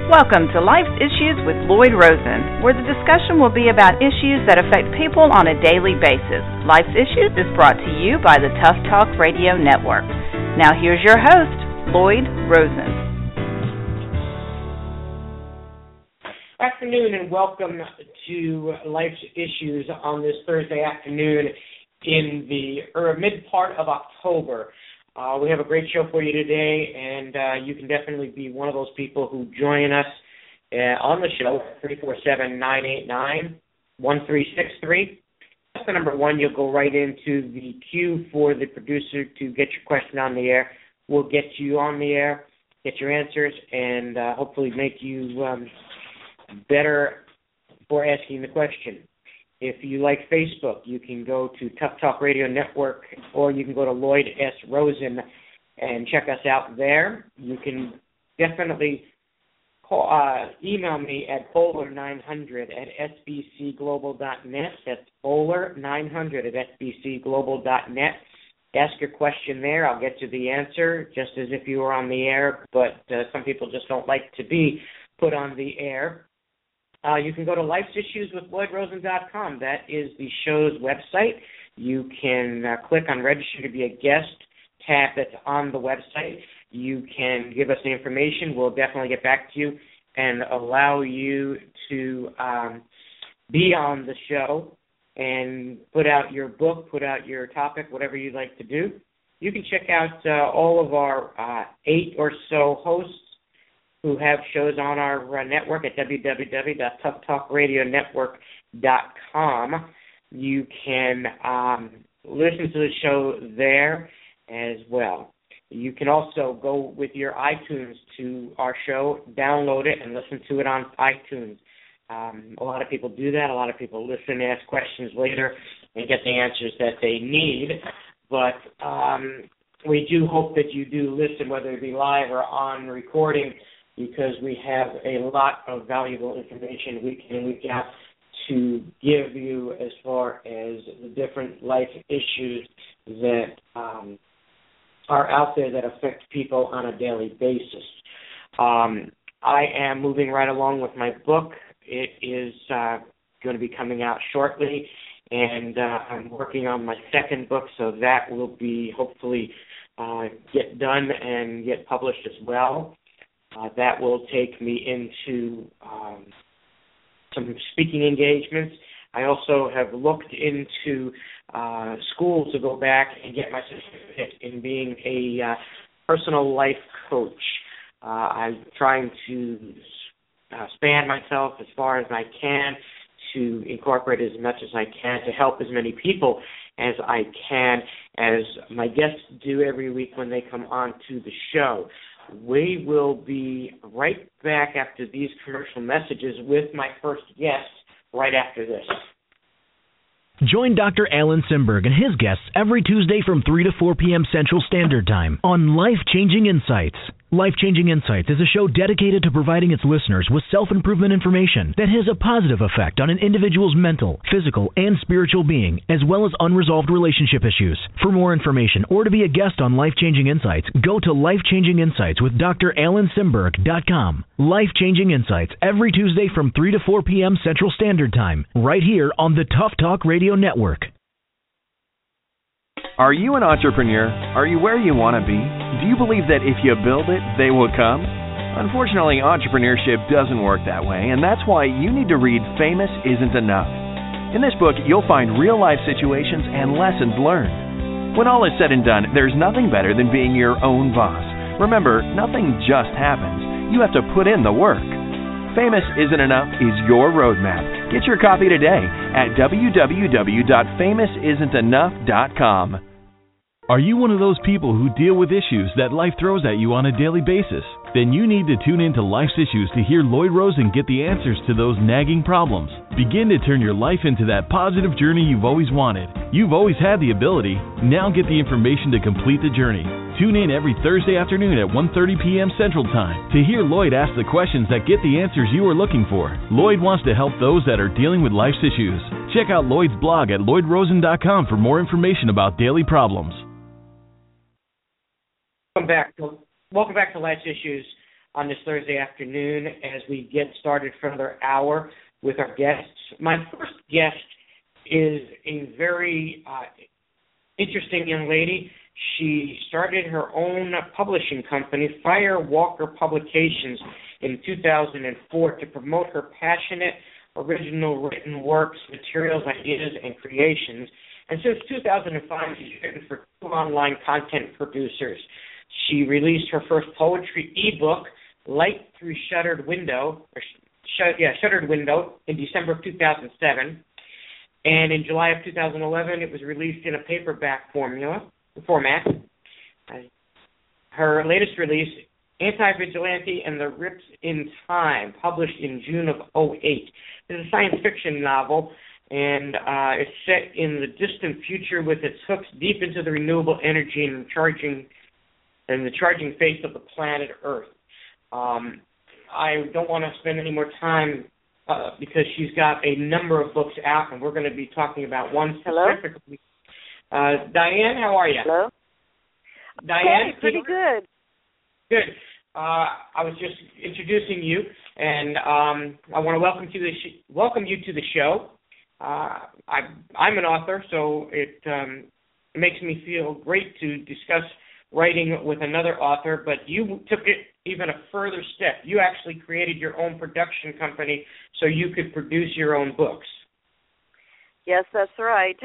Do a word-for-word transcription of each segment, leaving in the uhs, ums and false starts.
Welcome to Life's Issues with Lloyd Rosen, where the discussion will be about issues that affect people on a daily basis. Life's Issues is brought to you by the Tough Talk Radio Network. Now here's your host, Lloyd Rosen. Good afternoon and welcome to Life's Issues on this Thursday afternoon in the er, mid part of October. Uh, we have a great show for you today, and uh, you can definitely be one of those people who join us uh, on the show at three four seven, nine eight nine, one three six three. That's the number one. You'll go right into the queue for the producer to get your question on the air. We'll get you on the air, get your answers, and uh, hopefully make you um, better for asking the question. If you like Facebook, you can go to Tough Talk Radio Network, or you can go to Lloyd S. Rosen and check us out there. You can definitely call, uh, email me at bowler nine hundred at s b c global dot net. That's bowler nine hundred at s b c global dot net. Ask your question there. I'll get you the answer, just as if you were on the air, but uh, some people just don't like to be put on the air. Uh, you can go to lifes issues with lloyd rosen dot com. That is the show's website. You can uh, click on Register to be a Guest tab that's on the website. You can give us the information. We'll definitely get back to you and allow you to um, be on the show and put out your book, put out your topic, whatever you'd like to do. You can check out uh, all of our uh, eight or so hosts who have shows on our uh, network at w w w dot tough talk radio network dot com. You can um, listen to the show there as well. You can also go with your iTunes to our show, download it, and listen to it on iTunes. Um, a lot of people do that. A lot of people listen, ask questions later, and get the answers that they need. But um, we do hope that you do listen, whether it be live or on recording, because we have a lot of valuable information week in, week out to give you as far as the different life issues that um, are out there that affect people on a daily basis. Um, I am moving right along with my book. It is uh, going to be coming out shortly, and uh, I'm working on my second book, so that will be hopefully uh, get done and get published as well. Uh, that will take me into um, some speaking engagements. I also have looked into uh, schools to go back and get my certificate in being a uh, personal life coach. Uh, I'm trying to uh, span myself as far as I can to incorporate as much as I can to help as many people as I can, as my guests do every week when they come on to the show. We will be right back after these commercial messages with my first guest right after this. Join Doctor Alan Simberg and his guests every Tuesday from three to four p.m. Central Standard Time on Life-Changing Insights. Life-Changing Insights is a show dedicated to providing its listeners with self-improvement information that has a positive effect on an individual's mental, physical, and spiritual being, as well as unresolved relationship issues. For more information or to be a guest on Life-Changing Insights, go to Life-Changing Insights with D R alan simberg dot com. Life-Changing Insights every Tuesday from three to four p.m. Central Standard Time, right here on the Tough Talk Radio Network. Are you an entrepreneur? Are you where you want to be? Do you believe that if you build it, they will come? Unfortunately, entrepreneurship doesn't work that way, and that's why you need to read Famous Isn't Enough. In this book, you'll find real-life situations and lessons learned. When all is said and done, there's nothing better than being your own boss. Remember, nothing just happens. You have to put in the work. Famous Isn't Enough is your roadmap. Get your copy today at w w w dot famous isn't enough dot com. Are you one of those people who deal with issues that life throws at you on a daily basis? Then you need to tune in to Life's Issues to hear Lloyd Rosen get the answers to those nagging problems. Begin to turn your life into that positive journey you've always wanted. You've always had the ability. Now get the information to complete the journey. Tune in every Thursday afternoon at one thirty p.m. Central Time to hear Lloyd ask the questions that get the answers you are looking for. Lloyd wants to help those that are dealing with life's issues. Check out Lloyd's blog at lloyd rosen dot com for more information about daily problems. Welcome back to, welcome back to Life's Issues. on this Thursday afternoon as we get started for another hour with our guests. My first guest is a very uh, interesting young lady. She started her own publishing company, Firewalker Publications, in two thousand four to promote her passionate, original written works, materials, ideas, and creations. And since two thousand five, she's written for two online content producers. She released her first poetry ebook, Light Through Shuttered Window, or sh- yeah, Shuttered Window, in December of two thousand seven. And in July of two thousand eleven, it was released in a paperback formula, format. Her latest release, Anti-Vigilante and the Rips in Time, published in June of oh eight. It's a science fiction novel, and uh, it's set in the distant future with its hooks deep into the renewable energy and charging and the charging face of the planet Earth. Um, I don't want to spend any more time uh, because she's got a number of books out, and we're going to be talking about one specifically. Hello? Uh, Diane, how are you? Hello? Diane, hey, pretty good. Good. Uh, I was just introducing you, and um, I want to welcome to the sh- welcome you to the show. Uh, I, I'm an author, so it, um, it makes me feel great to discuss writing with another author, but you took it even a further step. You actually created your own production company so you could produce your own books. Yes, that's right.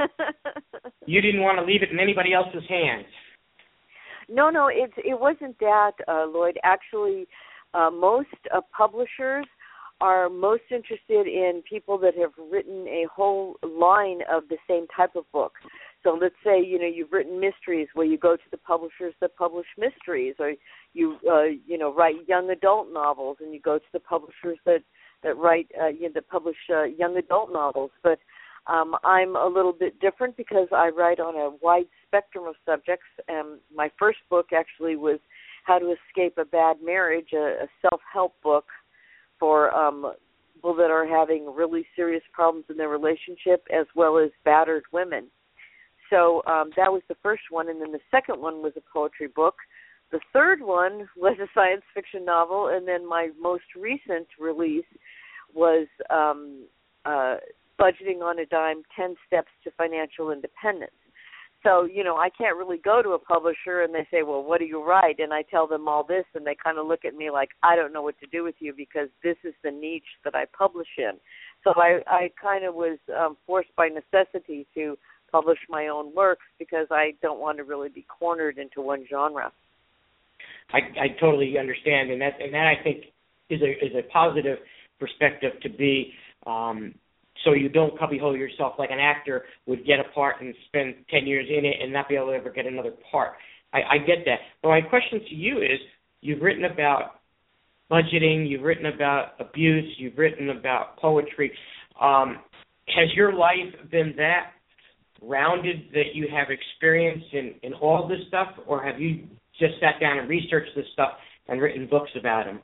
You didn't want to leave it in anybody else's hands. No, no, it, it wasn't that, uh, Lloyd. Actually, uh, most uh, publishers are most interested in people that have written a whole line of the same type of book. So let's say, you know, you've written mysteries, where you go to the publishers that publish mysteries, or you, uh, you know, write young adult novels, and you go to the publishers that, that write, uh, you know, that publish uh, young adult novels. But um, I'm a little bit different because I write on a wide spectrum of subjects. And my first book actually was How to Escape a Bad Marriage, a, a self-help book for um, people that are having really serious problems in their relationship, as well as battered women. So um, that was the first one, and then the second one was a poetry book. The third one was a science fiction novel, and then my most recent release was um, uh, Budgeting on a Dime, ten Steps to Financial Independence. So, you know, I can't really go to a publisher and they say, well, what do you write? And I tell them all this, and they kind of look at me like, I don't know what to do with you because this is the niche that I publish in. So I, I kind of was um, forced by necessity to publish my own works because I don't want to really be cornered into one genre. I, I totally understand, and that and that I think is a is a positive perspective to be. Um, so you don't cubbyhole yourself like an actor would get a part and spend ten years in it and not be able to ever get another part. I, I get that. But my question to you is, you've written about budgeting, you've written about abuse, you've written about poetry. Um, has your life been that rounded that you have experience in, in all this stuff, or have you just sat down and researched this stuff and written books about them?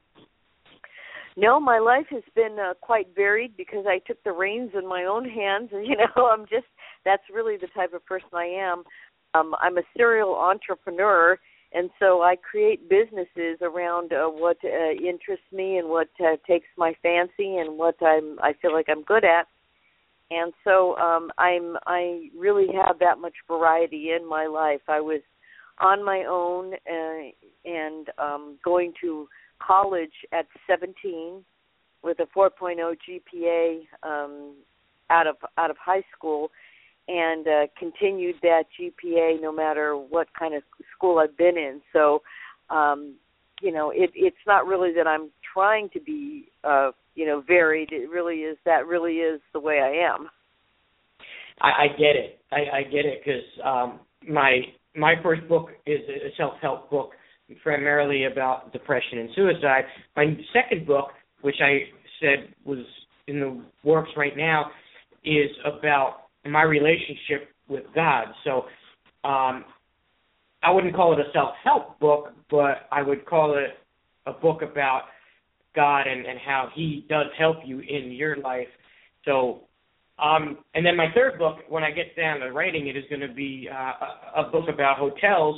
No, my life has been uh, quite varied because I took the reins in my own hands, and, you know, I'm just, that's really the type of person I am. Um, I'm a serial entrepreneur, and so I create businesses around uh, what uh, interests me and what uh, takes my fancy and what I'm, I feel like I'm good at. And so um, I'm, I really have that much variety in my life. I was on my own uh, and um, going to college at seventeen with a four point oh G P A um, out of out of high school, and uh, continued that G P A no matter what kind of school I've been in. So, um, you know, it, it's not really that I'm trying to be, uh, you know, varied. It really is, that really is the way I am. I, I get it. I, I get it because um, my my first book is a self-help book, primarily about depression and suicide. My second book, which I said was in the works right now, is about my relationship with God. So um, I wouldn't call it a self-help book, but I would call it a book about God and, and how he does help you in your life. So, um, and then my third book, when I get down to writing it, is going to be uh, a, a book about hotels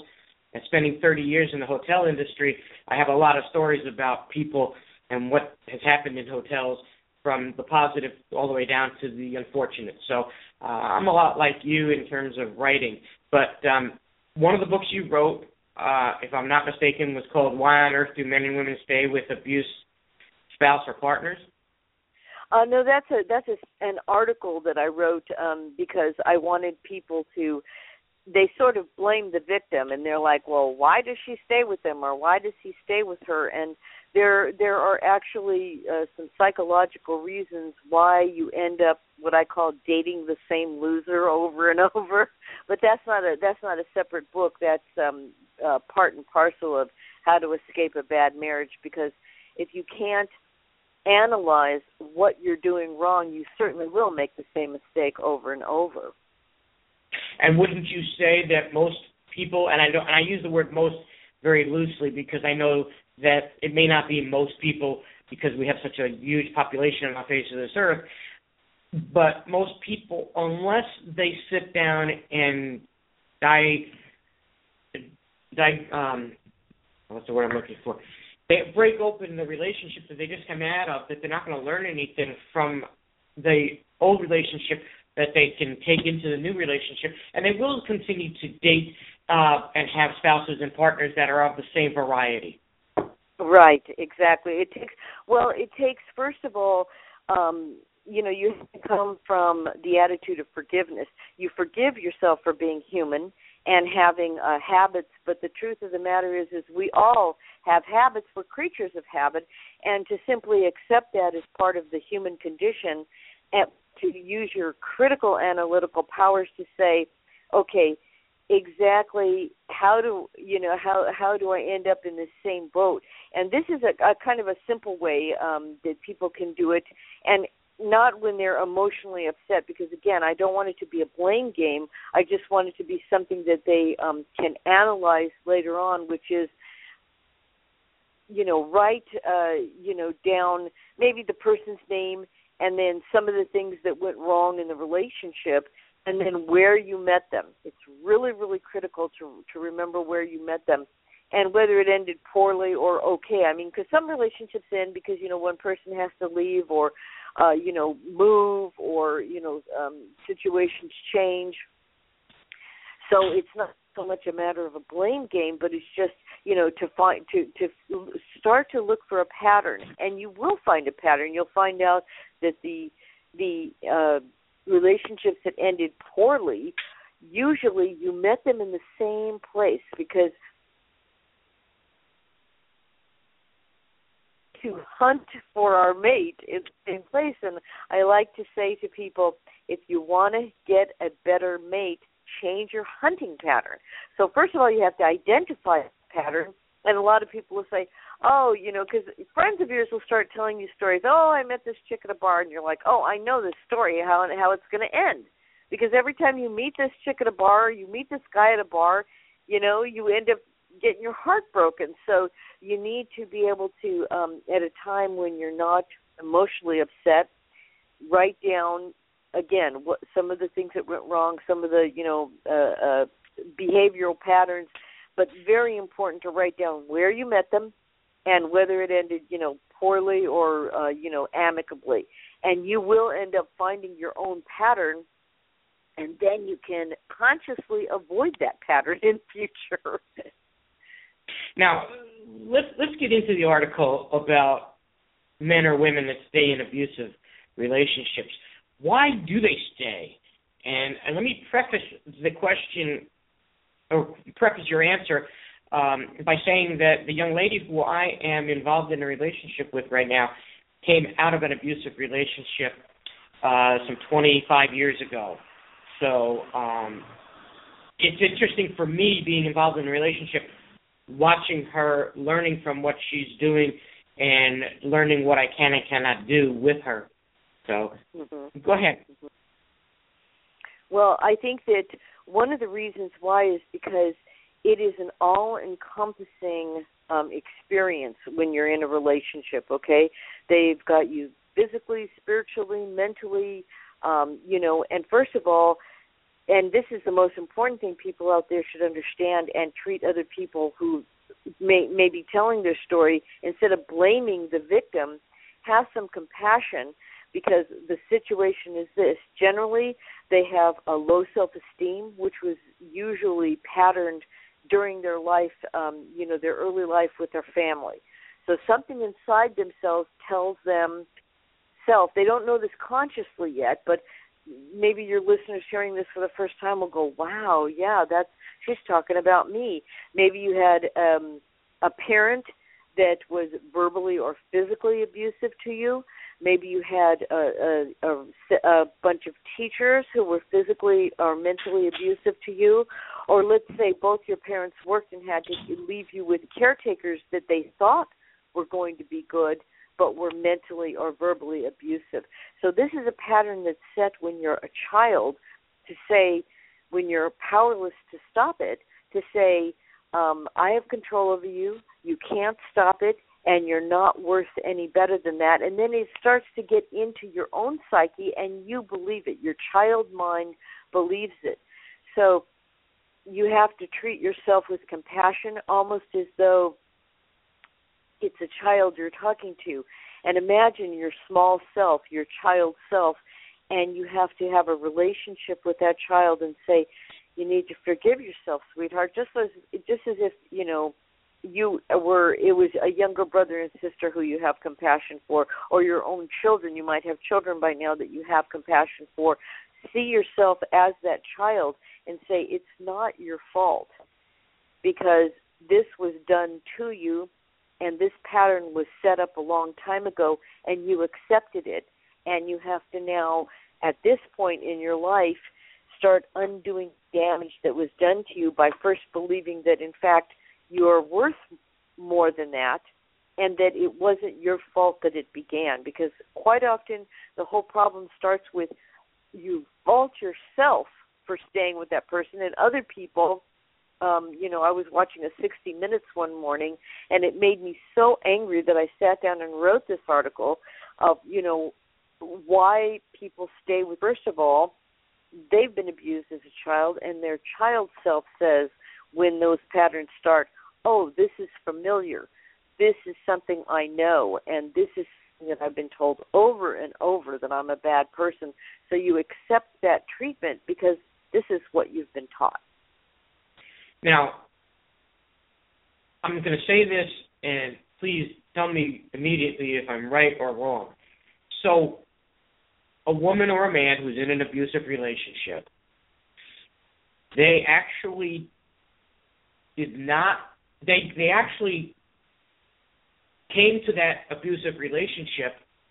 and spending thirty years in the hotel industry, I have a lot of stories about people and what has happened in hotels, from the positive all the way down to the unfortunate. So uh, I'm a lot like you in terms of writing. But um, one of the books you wrote, uh, if I'm not mistaken, was called Why on Earth Do Men and Women Stay with Abuse Spouse or Partners? Uh, no, that's a that's a, an article that I wrote um, because I wanted people to, they sort of blame the victim, and they're like, well, why does she stay with him, or why does he stay with her? And there there are actually uh, some psychological reasons why you end up what I call dating the same loser over and over. But that's not a that's not a separate book. That's um, uh, part and parcel of how to escape a bad marriage, because if you can't analyze what you're doing wrong, you certainly will make the same mistake over and over. And wouldn't you say that most people, and I don't, and I use the word most very loosely because I know that it may not be most people because we have such a huge population on the face of this earth, but most people, unless they sit down and die, die um, what's the word I'm looking for? They break open the relationship that they just come out of, that they're not going to learn anything from the old relationship that they can take into the new relationship, and they will continue to date uh, and have spouses and partners that are of the same variety. Right, exactly. It takes, well, it takes, first of all, um, you know, you have to come from the attitude of forgiveness. You forgive yourself for being human and having uh, habits, but the truth of the matter is, is we all have habits. We're creatures of habit, and to simply accept that as part of the human condition, and to use your critical analytical powers to say, okay, exactly how do you know how how do I end up in the same boat? And this is a, a kind of a simple way um, that people can do it, and not when they're emotionally upset, because again, I don't want it to be a blame game. I just want it to be something that they um, can analyze later on, which is, you know, write uh, you know down maybe the person's name and then some of the things that went wrong in the relationship, and then where you met them. It's really, really critical to to remember where you met them and whether it ended poorly or okay. I mean, because some relationships end because, you know, one person has to leave or, uh, you know, move or, you know, um, situations change. So it's not so much a matter of a blame game, but it's just, you know, to find to to start to look for a pattern, and you will find a pattern. You'll find out that the the uh, relationships that ended poorly, usually you met them in the same place, because to hunt for our mate in the same place. And I like to say to people, if you want to get a better mate, change your hunting pattern. So first of all, you have to identify a pattern. And a lot of people will say, oh, you know, because friends of yours will start telling you stories. Oh, I met this chick at a bar, and you're like, oh, I know this story, how how it's going to end. Because every time you meet this chick at a bar, you meet this guy at a bar, you know, you end up getting your heart broken. So you need to be able to, um, at a time when you're not emotionally upset, write down, again, what some of the things that went wrong, some of the, you know, uh, uh, behavioral patterns, but very important to write down where you met them and whether it ended, you know, poorly or, uh, you know, amicably. And you will end up finding your own pattern, and then you can consciously avoid that pattern in future. Now, let's let's get into the article about men or women that stay in abusive relationships. Why do they stay? And, and let me preface the question, or preface your answer, um, by saying that the young lady who I am involved in a relationship with right now came out of an abusive relationship uh, some twenty-five years ago. So um, it's interesting for me being involved in a relationship, watching her, learning from what she's doing, and learning what I can and cannot do with her. So mm-hmm. Go ahead. Mm-hmm. Well, I think that one of the reasons why is because it is an all-encompassing um, experience when you're in a relationship, okay? They've got you physically, spiritually, mentally, um, you know, and first of all, and this is the most important thing people out there should understand and treat other people who may, may be telling their story, instead of blaming the victim, have some compassion, because the situation is this. Generally, they have a low self-esteem, which was usually patterned during their life, um, you know, their early life with their family. So something inside themselves tells them self. They don't know this consciously yet, but maybe your listeners hearing this for the first time will go, wow, yeah, that's she's talking about me. Maybe you had um, a parent that was verbally or physically abusive to you. Maybe you had a, a, a, a bunch of teachers who were physically or mentally abusive to you. Or let's say both your parents worked and had to leave you with caretakers that they thought were going to be good, but were mentally or verbally abusive. So this is a pattern that's set when you're a child, to say, when you're powerless to stop it, to say, um, I have control over you, you can't stop it, and you're not worth any better than that. And then it starts to get into your own psyche, and you believe it. Your child mind believes it. So you have to treat yourself with compassion, almost as though it's a child you're talking to. And imagine your small self, your child self, and you have to have a relationship with that child and say, you need to forgive yourself, sweetheart, just as just as if, you know, you were, it was a younger brother and sister who you have compassion for, or your own children. You might have children by now that you have compassion for. See yourself as that child and say, it's not your fault, because this was done to you, and this pattern was set up a long time ago, and you accepted it. And you have to now, at this point in your life, start undoing damage that was done to you by first believing that, in fact, you are worth more than that, and that it wasn't your fault that it began. Because quite often the whole problem starts with you fault yourself for staying with that person, and other people. Um, you know, I was watching a sixty minutes one morning, and it made me so angry that I sat down and wrote this article of, you know, why people stay with, first of all, they've been abused as a child, and their child self says when those patterns start, oh, this is familiar, this is something I know, and this is something that I've been told over and over that I'm a bad person. So you accept that treatment because this is what you've been taught. Now, I'm going to say this, and please tell me immediately if I'm right or wrong. So a woman or a man who's in an abusive relationship, they actually did not, they they actually came to that abusive relationship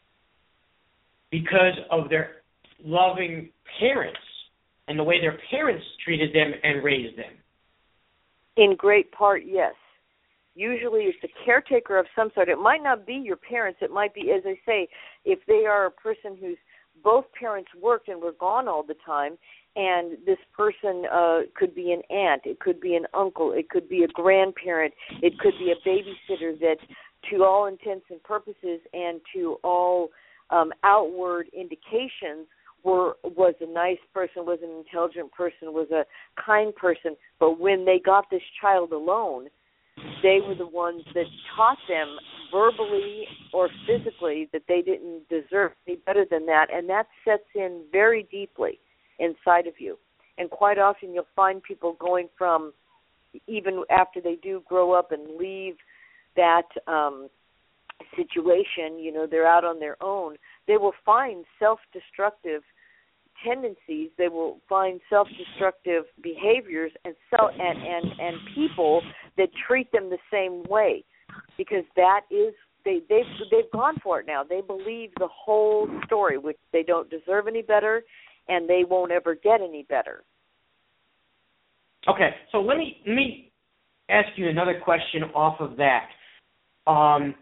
because of their loving parents and the way their parents treated them and raised them. In great part, yes. Usually it's a caretaker of some sort. It might not be your parents. It might be, as I say, if they are a person whose both parents worked and were gone all the time, and this person uh, could be an aunt, it could be an uncle, it could be a grandparent, it could be a babysitter that, to all intents and purposes and to all um, outward indications, were was a nice person, was an intelligent person, was a kind person. But when they got this child alone, they were the ones that taught them verbally or physically that they didn't deserve any better than that, and that sets in very deeply inside of you. And quite often you'll find people going from, even after they do grow up and leave that um, situation, you know, they're out on their own, they will find self-destructive tendencies, they will find self-destructive behaviors and so and, and, and people that treat them the same way, because that is they they've they've gone for it now. They believe the whole story, which they don't deserve any better, and they won't ever get any better. Okay, so let me let me ask you another question off of that. Um,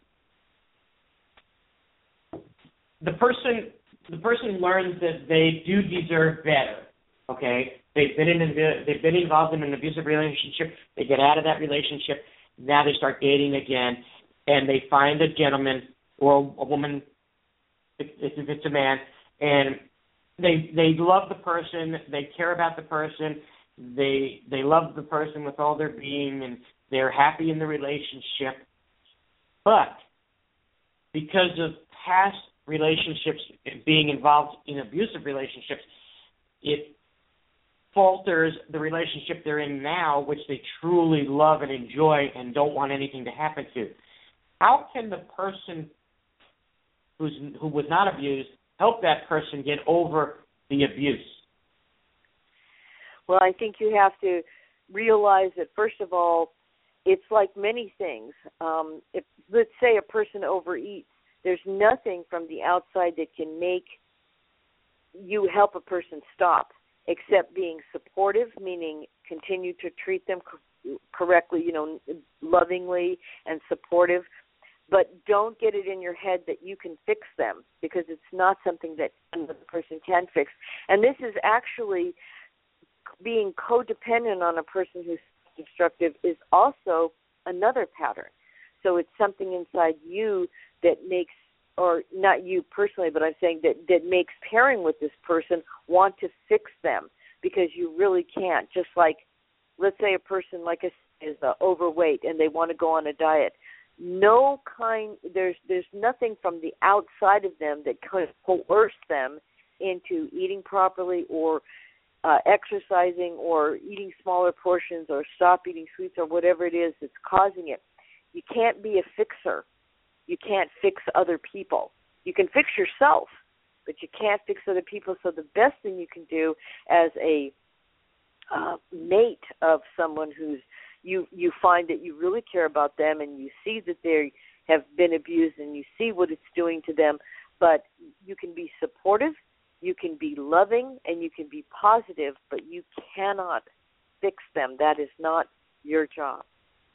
the person. The person learns that they do deserve better. Okay, they've been in a, they've been involved in an abusive relationship. They get out of that relationship. Now they start dating again, and they find a gentleman or a woman, if, if it's a man, and they they love the person, they care about the person, they they love the person with all their being, and they're happy in the relationship. But because of past relationships being involved in abusive relationships, it falters the relationship they're in now, which they truly love and enjoy and don't want anything to happen to. How can the person who's, who was not abused help that person get over the abuse? Well, I think you have to realize that, first of all, it's like many things. Um, if, let's say, a person overeats, there's nothing from the outside that can make you help a person stop, except being supportive, meaning continue to treat them co- correctly, you know, lovingly and supportive. But don't get it in your head that you can fix them, because it's not something that another person can fix. And this is actually being codependent on a person who's destructive is also another pattern. So it's something inside you that makes, or not you personally, but I'm saying that, that makes pairing with this person want to fix them, because you really can't. Just like, let's say a person like a, is uh, overweight and they want to go on a diet. No kind, there's there's nothing from the outside of them that could coerce them into eating properly or uh, exercising or eating smaller portions or stop eating sweets or whatever it is that's causing it. You can't be a fixer. You can't fix other people. You can fix yourself, but you can't fix other people. So the best thing you can do as a uh, mate of someone who's you you find that you really care about them and you see that they have been abused and you see what it's doing to them, but you can be supportive, you can be loving, and you can be positive, but you cannot fix them. That is not your job.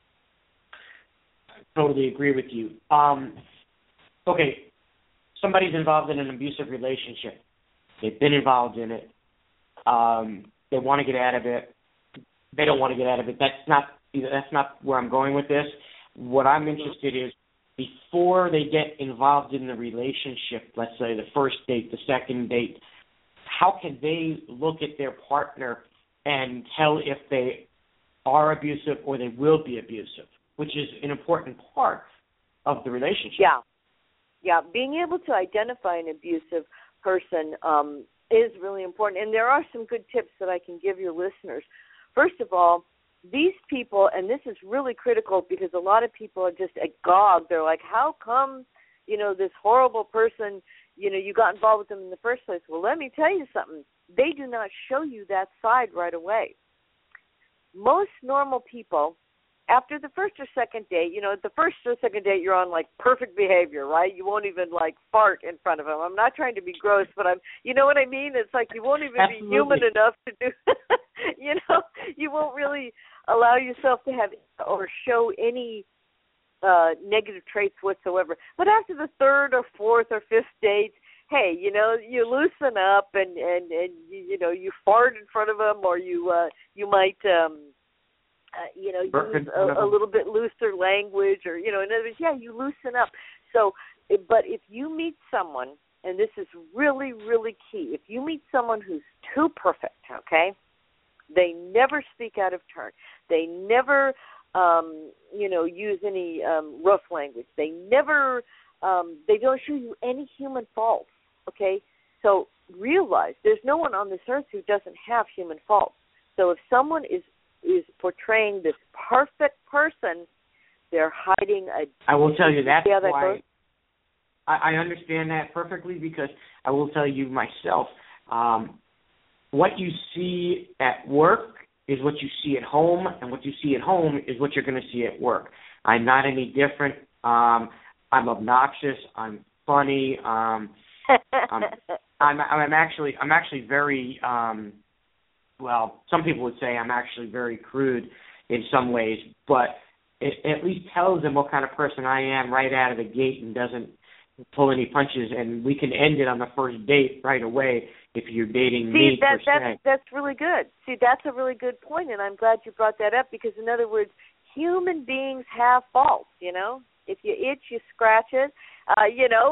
I totally agree with you. Um, okay, somebody's involved in an abusive relationship. They've been involved in it. Um, they want to get out of it. They don't want to get out of it. That's not that's not where I'm going with this. What I'm interested in is before they get involved in the relationship, let's say the first date, the second date, how can they look at their partner and tell if they are abusive or they will be abusive, which is an important part of the relationship. Yeah. Yeah, being able to identify an abusive person um, is really important. And there are some good tips that I can give your listeners. First of all, these people, and this is really critical because a lot of people are just agog. They're like, how come, you know, this horrible person, you know, you got involved with them in the first place? Well, let me tell you something. They do not show you that side right away. Most normal people, after the first or second date, you know, the first or second date, you're on, like, perfect behavior, right? You won't even, like, fart in front of them. I'm not trying to be gross, but I'm, you know what I mean? It's like you won't even Absolutely. be human enough to do, you know, you won't really allow yourself to have or show any uh, negative traits whatsoever. But after the third or fourth or fifth date, hey, you know, you loosen up and, and, and you, you know, you fart in front of them, or you, uh, you might, um, Uh, you know, use a, a little bit looser language, or, you know, in other words, yeah, you loosen up. So, but if you meet someone, and this is really, really key, if you meet someone who's too perfect, okay, they never speak out of turn. They never, um, you know, use any um, rough language. They never, um, they don't show you any human faults, okay? So realize there's no one on this earth who doesn't have human faults. So if someone is is portraying this perfect person, they're hiding a... I will tell you that's yeah, that why I, I understand that perfectly, because I will tell you myself, um, what you see at work is what you see at home, and what you see at home is what you're going to see at work. I'm not any different. Um, I'm obnoxious. I'm funny. Um, I'm, I'm, I'm actually I'm actually very... Um, well, some people would say I'm actually very crude in some ways, but it at least tells them what kind of person I am right out of the gate and doesn't pull any punches, and we can end it on the first date right away if you're dating See, me, that, per that's, se. that's really good. See, that's a really good point, and I'm glad you brought that up, because, in other words, human beings have faults, you know? If you itch, you scratch it. Uh, you know,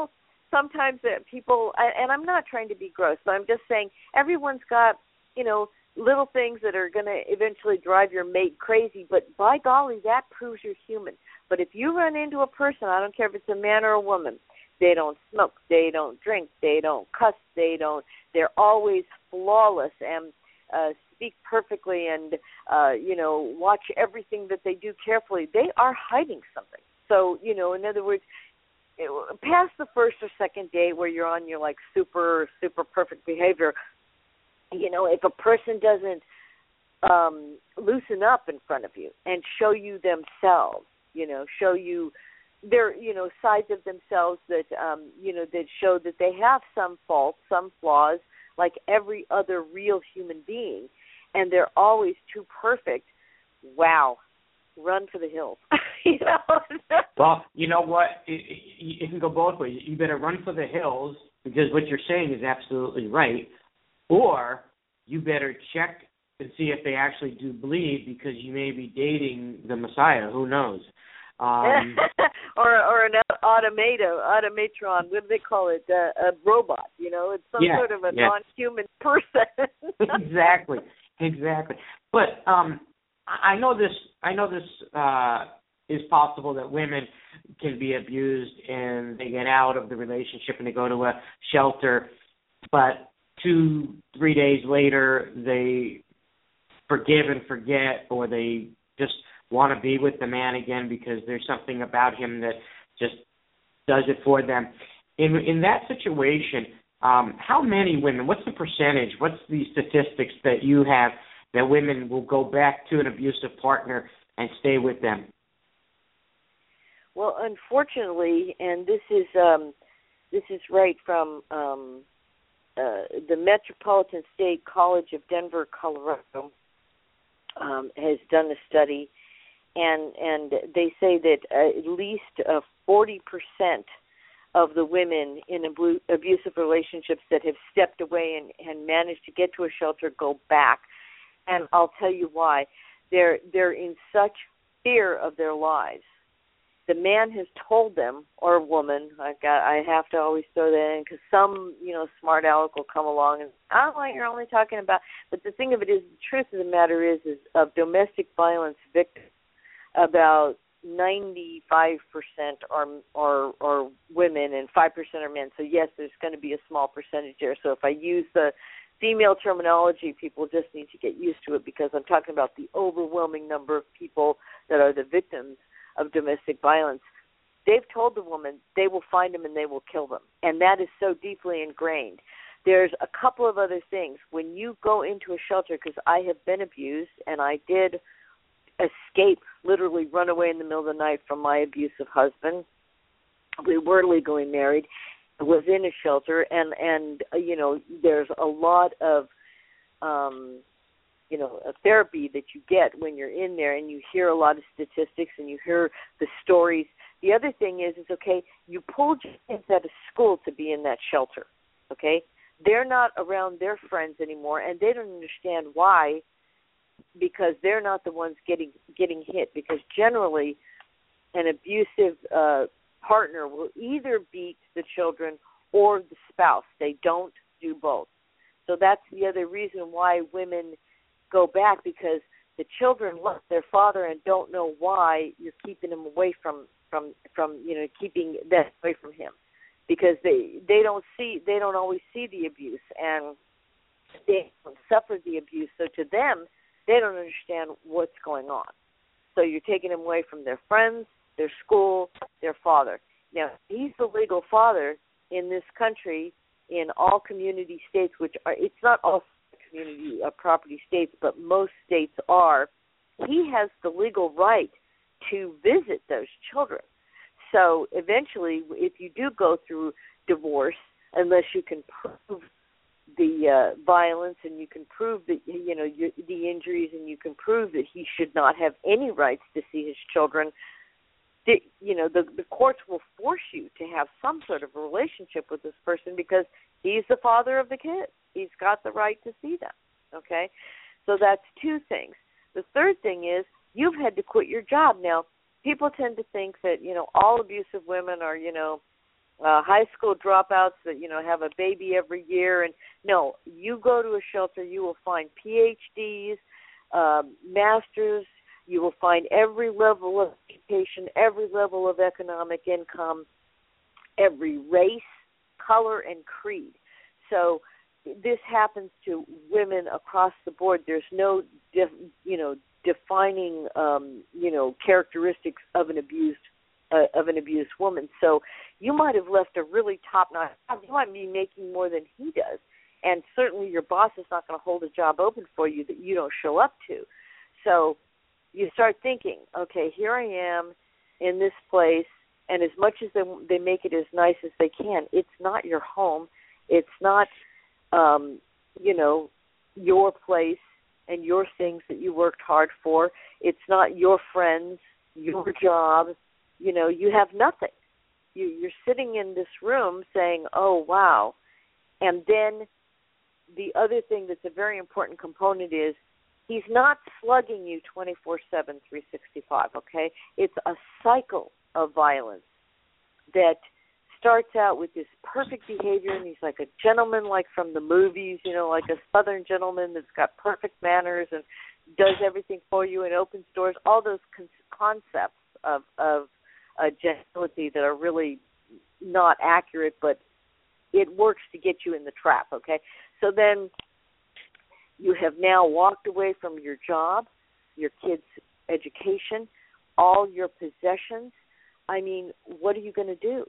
sometimes that people, and I'm not trying to be gross, but I'm just saying everyone's got, you know, little things that are going to eventually drive your mate crazy, but by golly, that proves you're human. But if you run into a person, I don't care if it's a man or a woman, they don't smoke, they don't drink, they don't cuss, they don't, they're always flawless and uh, speak perfectly and, uh, you know, watch everything that they do carefully, they are hiding something. So, you know, in other words, it, past the first or second date where you're on your, like, super, super perfect behavior, you know, if a person doesn't um, loosen up in front of you and show you themselves, you know, show you their, you know, sides of themselves that, um, you know, that show that they have some faults, some flaws, like every other real human being, and they're always too perfect, wow, run for the hills. You know? Well, you know what? It, it, it can go both ways. You better run for the hills because what you're saying is absolutely right, or you better check and see if they actually do bleed because you may be dating the Messiah. Who knows? Um, or or an automato, automatron, what do they call it? Uh, a robot, you know? It's some yeah, sort of a yeah. non-human person. Exactly, exactly. But um, I know this. I know this uh, is possible that women can be abused and they get out of the relationship and they go to a shelter, but two, three days later they forgive and forget, or they just want to be with the man again because there's something about him that just does it for them. In in that situation, um, how many women, what's the percentage, what's the statistics that you have that women will go back to an abusive partner and stay with them? Well, unfortunately, and this is um, this is right from um, uh, the Metropolitan State College of Denver, Colorado, um, has done a study. And and they say that uh, at least uh, forty percent of the women in abu- abusive relationships that have stepped away and, and managed to get to a shelter go back. And I'll tell you why. They're they're in such fear of their lives. The man has told them, or a woman, I got I have to always throw that in because some, you know, smart aleck will come along and, I don't know what you're only talking about. But the thing of it is, the truth of the matter is, is of domestic violence victims, about ninety-five percent are, are, are women and five percent are men. So, yes, there's going to be a small percentage there. So if I use the female terminology, people just need to get used to it because I'm talking about the overwhelming number of people that are the victims of domestic violence. They've told the woman they will find them and they will kill them. And that is so deeply ingrained. There's a couple of other things. When you go into a shelter, because I have been abused and I did escape, literally run away in the middle of the night from my abusive husband. We were legally married, was in a shelter, and, and uh, you know, there's a lot of, um, you know, a therapy that you get when you're in there, and you hear a lot of statistics and you hear the stories. The other thing is, is okay, you pulled your kids out of school to be in that shelter, okay? They're not around their friends anymore, and they don't understand why, because they're not the ones getting getting hit. Because generally, an abusive uh, partner will either beat the children or the spouse. They don't do both. So that's the other reason why women go back, because the children love their father and don't know why you're keeping them away from, from, from you know, keeping that away from him. Because they they don't see, they don't always see the abuse, and they don't suffer the abuse. So to them, they don't understand what's going on. So you're taking them away from their friends, their school, their father. Now, he's the legal father in this country, in all community states, which are, it's not all community uh, property states, but most states are. He has the legal right to visit those children. So eventually, if you do go through divorce, unless you can prove the uh, violence and you can prove that, you know, you, the injuries, and you can prove that he should not have any rights to see his children, the, you know, the, the courts will force you to have some sort of a relationship with this person because he's the father of the kids. He's got the right to see them, okay? So that's two things. The third thing is you've had to quit your job. Now, people tend to think that, you know, all abusive women are, you know, uh, high school dropouts that, you know, have a baby every year. And no, you go to a shelter, you will find P H Ds, um, masters, you will find every level of education, every level of economic income, every race, color, and creed. So this happens to women across the board. There's no, def, you know, defining, um, you know, characteristics of an abused uh, of an abused woman. So you might have left a really top-notch job. You might be making more than he does, and certainly your boss is not going to hold a job open for you that you don't show up to. So you start thinking, okay, here I am in this place, and as much as they, they make it as nice as they can, it's not your home. It's not, um, you know, your place and your things that you worked hard for. It's not your friends, your job. You know, you have nothing. You, you're sitting in this room saying, oh, wow. And then the other thing that's a very important component is he's not slugging you twenty-four seven, three sixty-five, okay? It's a cycle of violence that starts out with this perfect behavior, and he's like a gentleman like from the movies, you know, like a southern gentleman that's got perfect manners and does everything for you and opens doors, all those con- concepts of, of uh, gentility that are really not accurate, but it works to get you in the trap, okay? So then you have now walked away from your job, your kids' education, all your possessions. I mean, what are you going to do?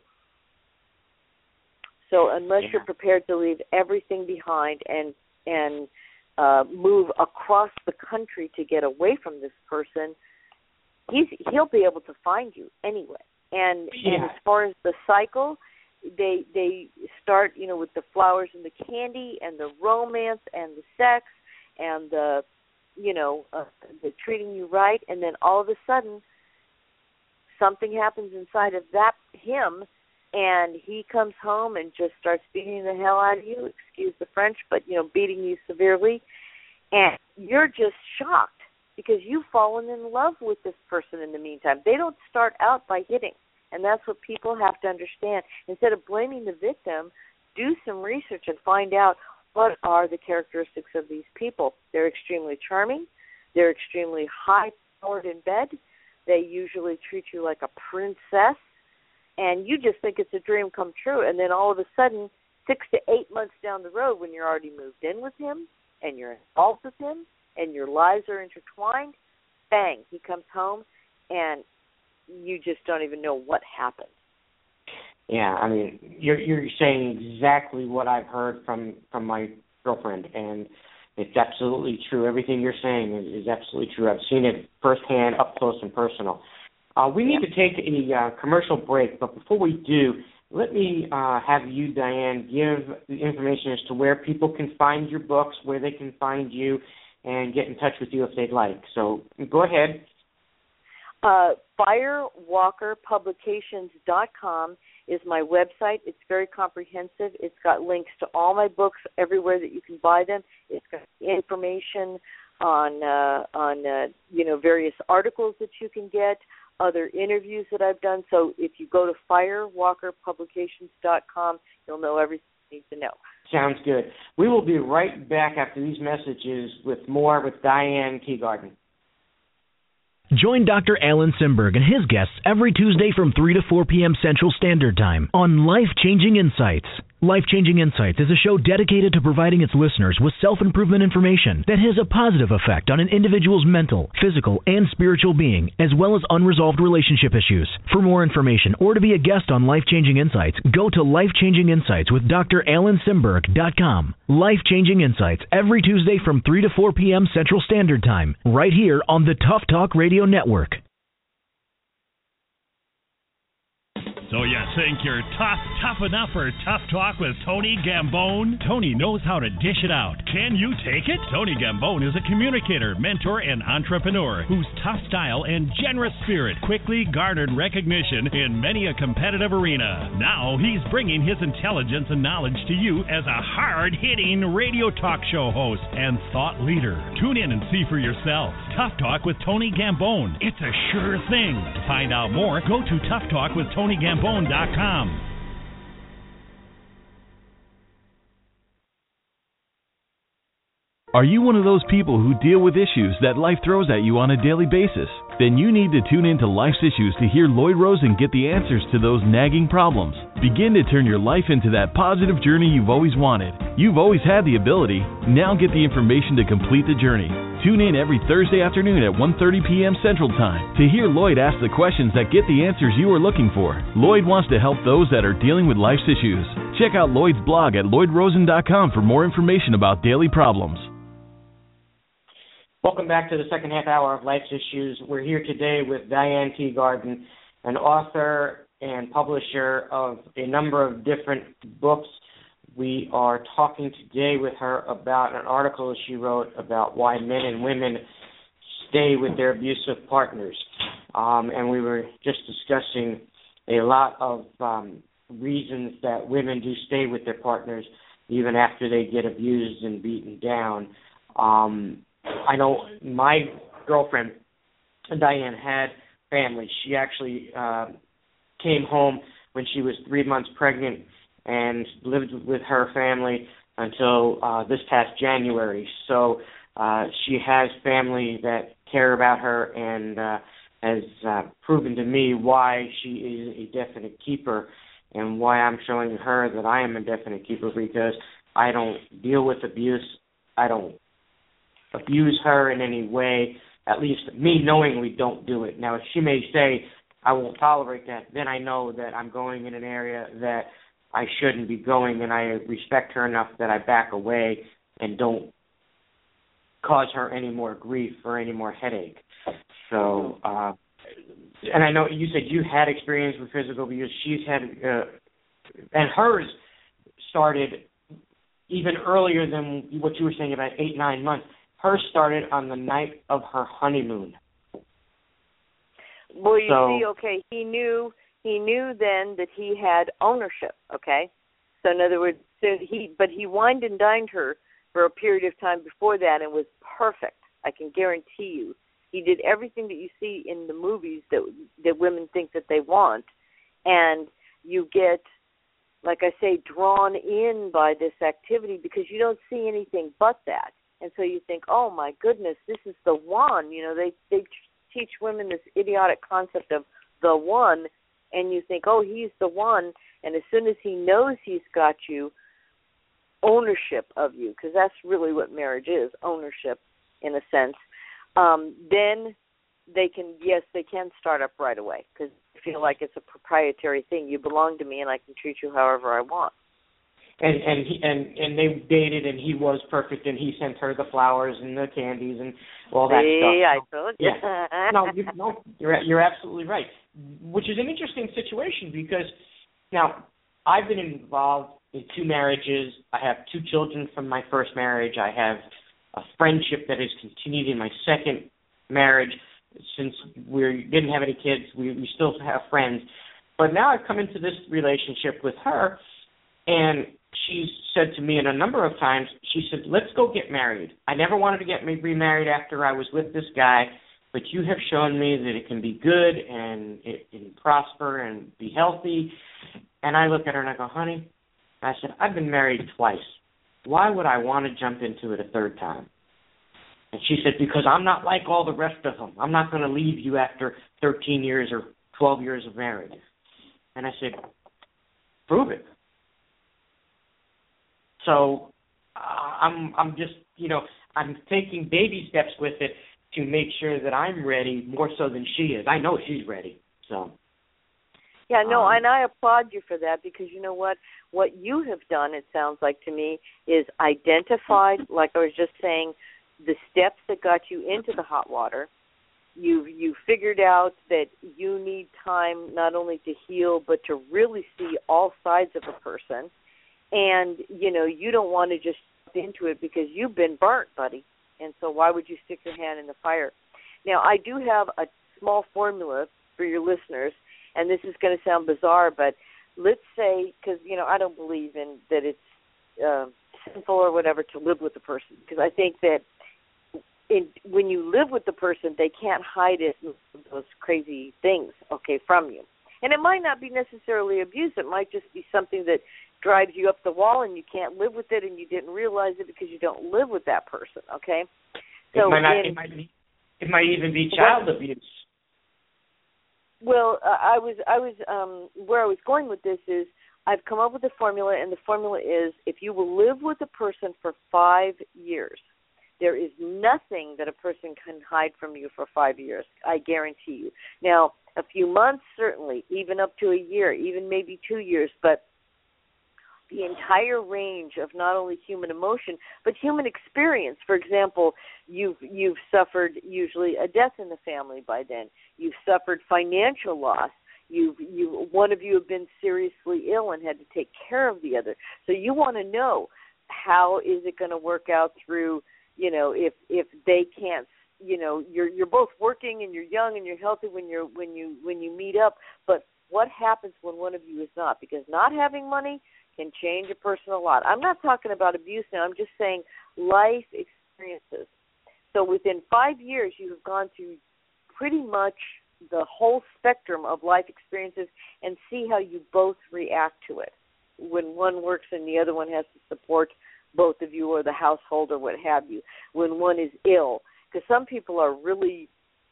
So unless yeah. you're prepared to leave everything behind and and uh, move across the country to get away from this person, he's he'll be able to find you anyway. And, yeah. and as far as the cycle, they they start, you know, with the flowers and the candy and the romance and the sex and the, you know, uh, the treating you right, and then all of a sudden something happens inside of that him, and he comes home and just starts beating the hell out of you, excuse the French, but, you know, beating you severely, and you're just shocked because you've fallen in love with this person in the meantime. They don't start out by hitting, and that's what people have to understand. Instead of blaming the victim, do some research and find out what are the characteristics of these people. They're extremely charming. They're extremely high-powered in bed. They usually treat you like a princess, and you just think it's a dream come true. And then all of a sudden, six to eight months down the road, when you're already moved in with him and you're involved with him and your lives are intertwined, bang, he comes home, and you just don't even know what happened. Yeah, I mean, you're you're saying exactly what I've heard from, from my girlfriend, and it's absolutely true. Everything you're saying is, is absolutely true. I've seen it firsthand, up close and personal. Uh, we need to take a uh, commercial break, but before we do, let me uh, have you, Diane, give the information as to where people can find your books, where they can find you, and get in touch with you if they'd like. So go ahead. Uh, fire walker publications dot com is my website. It's very comprehensive. It's got links to all my books everywhere that you can buy them. It's got information on uh, on uh, you know various articles that you can get, other interviews that I've done. So if you go to fire walker publications dot com, you'll know everything you need to know. Sounds good. We will be right back after these messages with more with Diane Teagarden. Join Doctor Alan Simberg and his guests every Tuesday from three to four p.m. Central Standard Time on Life-Changing Insights. Life-Changing Insights is a show dedicated to providing its listeners with self-improvement information that has a positive effect on an individual's mental, physical, and spiritual being, as well as unresolved relationship issues. For more information or to be a guest on Life-Changing Insights, go to life changing insights with D R alan simberg dot com. Life-Changing Insights every Tuesday from three to four p.m. Central Standard Time, right here on the Tough Talk Radio Network. So you think you're tough, tough enough for Tough Talk with Tony Gambone? Tony knows how to dish it out. Can you take it? Tony Gambone is a communicator, mentor, and entrepreneur whose tough style and generous spirit quickly garnered recognition in many a competitive arena. Now he's bringing his intelligence and knowledge to you as a hard-hitting radio talk show host and thought leader. Tune in and see for yourself. Tough Talk with Tony Gambone. It's a sure thing. To find out more, go to tough talk with tony gambone dot com. Are you one of those people who deal with issues that life throws at you on a daily basis? Then you need to tune into Life's Issues to hear Lloyd Rosen get the answers to those nagging problems. Begin to turn your life into that positive journey you've always wanted. You've always had the ability. Now get the information to complete the journey. Tune in every Thursday afternoon at one thirty p.m. Central Time to hear Lloyd ask the questions that get the answers you are looking for. Lloyd wants to help those that are dealing with life's issues. Check out Lloyd's blog at lloyd rosen dot com for more information about daily problems. Welcome back to the second half hour of Life's Issues. We're here today with Diane Teagarden, an author and publisher of a number of different books. We are talking today with her about an article she wrote about why men and women stay with their abusive partners. Um, and we were just discussing a lot of um, reasons that women do stay with their partners even after they get abused and beaten down. Um, I know my girlfriend, Diane, had family. She actually uh, came home when she was three months pregnant and lived with her family until uh, this past January. So uh, she has family that care about her and uh, has uh, proven to me why she is a definite keeper and why I'm showing her that I am a definite keeper, because I don't deal with abuse. I don't abuse her in any way, at least me knowingly don't do it. Now, if she may say, I won't tolerate that, then I know that I'm going in an area that I shouldn't be going, and I respect her enough that I back away and don't cause her any more grief or any more headache. So, uh, and I know you said you had experience with physical abuse. She's had, uh, and hers started even earlier than what you were saying, about eight, nine months. Hers started on the night of her honeymoon. Well, you so, see, okay, he knew he knew then that he had ownership, okay? So in other words, so he but he wined and dined her for a period of time before that and was perfect. I can guarantee you. He did everything that you see in the movies that that women think that they want, and you get, like I say, drawn in by this activity because you don't see anything but that. And so you think, oh, my goodness, this is the one. You know, they, they teach women this idiotic concept of the one, and you think, oh, he's the one. And as soon as he knows he's got you, ownership of you, because that's really what marriage is, ownership in a sense, um, then they can, yes, they can start up right away because they feel like it's a proprietary thing. You belong to me, and I can treat you however I want. And and he, and and they dated, and he was perfect, and he sent her the flowers and the candies and all that See, stuff. I told you. Yeah. No, you, no, you're you're absolutely right. Which is an interesting situation because now I've been involved in two marriages. I have two children from my first marriage. I have a friendship that has continued in my second marriage. Since we didn't have any kids, we, we still have friends. But now I've come into this relationship with her, and she's said to me in a number of times, she said, let's go get married. I never wanted to get remarried after I was with this guy, but you have shown me that it can be good and it can prosper and be healthy. And I look at her and I go, honey, I said, I've been married twice. Why would I want to jump into it a third time? And she said, because I'm not like all the rest of them. I'm not going to leave you after thirteen years or twelve years of marriage. And I said, prove it. So uh, I'm I'm just, you know, I'm taking baby steps with it to make sure that I'm ready more so than she is. I know she's ready. So. Yeah, no, um, and I applaud you for that because you know what? What you have done, it sounds like to me, is identified, like I was just saying, the steps that got you into the hot water. You you figured out that you need time not only to heal but to really see all sides of a person. And, you know, you don't want to just jump into it because you've been burnt, buddy. And so why would you stick your hand in the fire? Now, I do have a small formula for your listeners, and this is going to sound bizarre, but let's say, because, you know, I don't believe in that it's uh, sinful or whatever to live with the person, because I think that in, when you live with the person, they can't hide it, those crazy things, okay, from you. And it might not be necessarily abuse. It might just be something that drives you up the wall and you can't live with it and you didn't realize it because you don't live with that person, okay? So it might not, in, it might be, it might even be child well, abuse. Well, uh, I was I was um, where I was going with this is I've come up with a formula, and the formula is if you will live with a person for five years, there is nothing that a person can hide from you for five years. I guarantee you. Now, a few months, certainly, even up to a year, even maybe two years, but the entire range of not only human emotion, but human experience. For example, you've you've suffered usually a death in the family by then. You've suffered financial loss. You've you one of you have been seriously ill and had to take care of the other. So you want to know how is it going to work out through, you know, if if they can't, you know, you're you're both working and you're young and you're healthy when you're when you when you meet up, but what happens when one of you is not? Because not having money can change a person a lot. I'm not talking about abuse now. I'm just saying life experiences. So within five years, you have gone through pretty much the whole spectrum of life experiences and see how you both react to it. When one works and the other one has to support both of you or the household or what have you. When one is ill. Because some people are really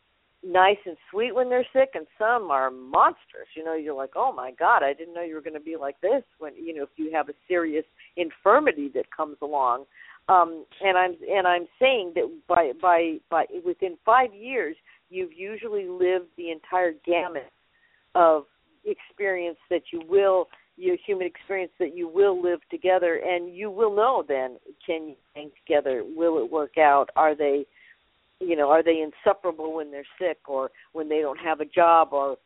nice and sweet when they're sick, and some are monsters. You know, you're like, oh my God, I didn't know you were going to be like this. When you know, if you have a serious infirmity that comes along, um, and I'm and I'm saying that by by by within five years, you've usually lived the entire gamut of experience that you will, your human experience that you will live together, and you will know then, can you hang together? Will it work out? Are they You know, are they inseparable when they're sick or when they don't have a job, or,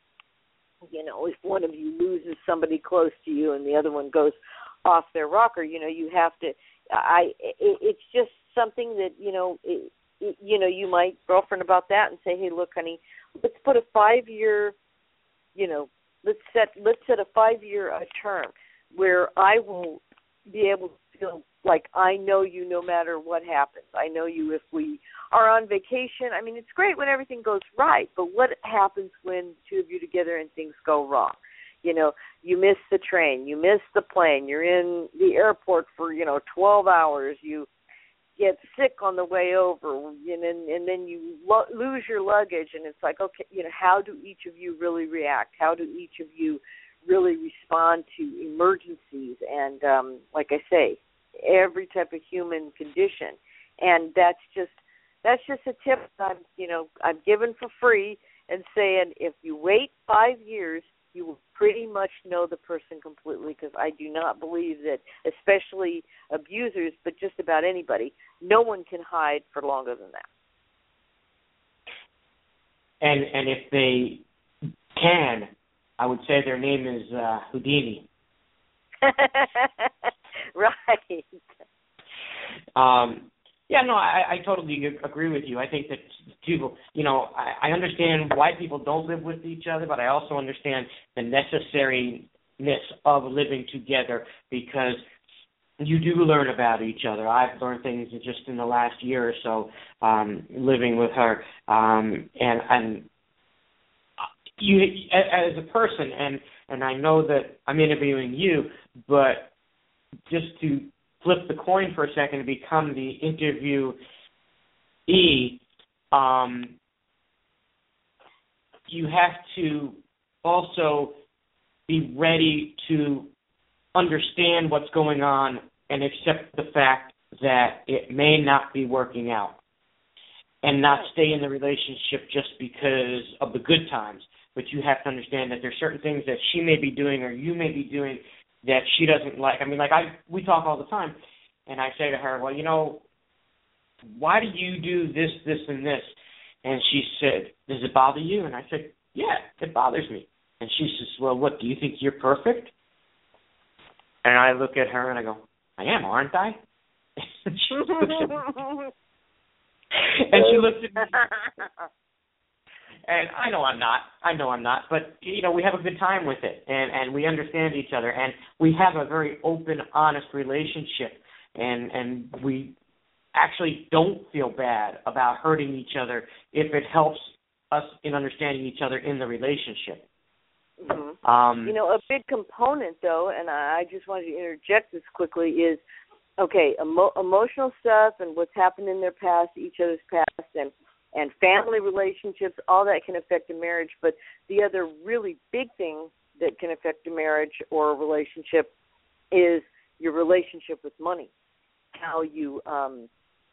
you know, if one of you loses somebody close to you and the other one goes off their rocker, you know, you have to, I, it, it's just something that, you know, it, it, you know, you might girlfriend about that and say, hey, look, honey, let's put a five-year, you know, let's set, let's set a five-year uh, term where I will be able to feel like I know you no matter what happens. I know you if we are on vacation. I mean, it's great when everything goes right, but what happens when two of you together and things go wrong? You know, you miss the train, you miss the plane, you're in the airport for, you know, twelve hours, you get sick on the way over, and then, and then you lo- lose your luggage, and it's like, okay, you know, how do each of you really react? How do each of you really respond to emergencies? And um, like I say, every type of human condition. And that's just that's just a tip I'm you know I'm given for free and saying if you wait five years, you will pretty much know the person completely, because I do not believe that, especially abusers, but just about anybody, no one can hide for longer than that. And and if they can, I would say their name is uh, Houdini. Right. Um, yeah, no, I, I totally agree with you. I think that people, you know, I, I understand why people don't live with each other, but I also understand the necessariness of living together, because you do learn about each other. I've learned things just in the last year or so um, living with her, um, and and you as a person, and and I know that I'm interviewing you, but just to flip the coin for a second and become the interviewee, um, you have to also be ready to understand what's going on and accept the fact that it may not be working out, and not stay in the relationship just because of the good times. But you have to understand that there's certain things that she may be doing or you may be doing that she doesn't like. I mean, like I, we talk all the time, and I say to her, well, you know, why do you do this, this, and this? And she said, does it bother you? And I said, yeah, it bothers me. And she says, well, what, do you think you're perfect? And I look at her and I go, I am, aren't I? And she looks at me. And she looks at me. And I know I'm not. I know I'm not. But, you know, we have a good time with it. And, and we understand each other. And we have a very open, honest relationship. And, and we actually don't feel bad about hurting each other if it helps us in understanding each other in the relationship. Mm-hmm. Um, you know, a big component, though, and I just wanted to interject this quickly, is, okay, emo- emotional stuff and what's happened in their past, each other's past, and, and family relationships, all that can affect a marriage. But the other really big thing that can affect a marriage or a relationship is your relationship with money, how you um,